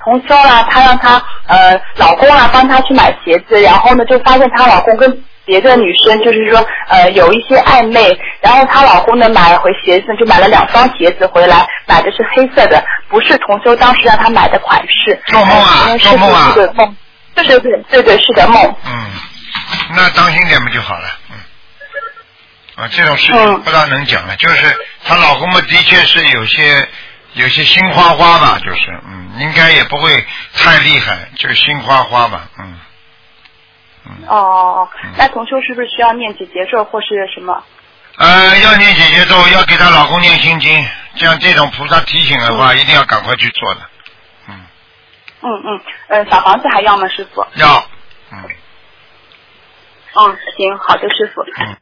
同修啦，她让她老公啊帮她去买鞋子，然后呢就发现她老公跟别的女生就是说有一些暧昧，然后她老公呢买回鞋子就买了2双鞋子回来，买的是黑色的，不是同修当时让她买的款式。 做梦啊，做梦啊。 对梦，对，是的梦。 那当心点不就好了。这种事情不大能讲了，就是她老公们的确是有些心花花吧，就是应该也不会太厉害，就是心花花吧。 那同修是不是需要念姐姐咒或是什么？ 要念姐姐咒，要给她老公念心经，像这种菩萨提醒的话，一定要赶快去做的。 小房子还要吗，师傅？ 要。 行，好的，师傅。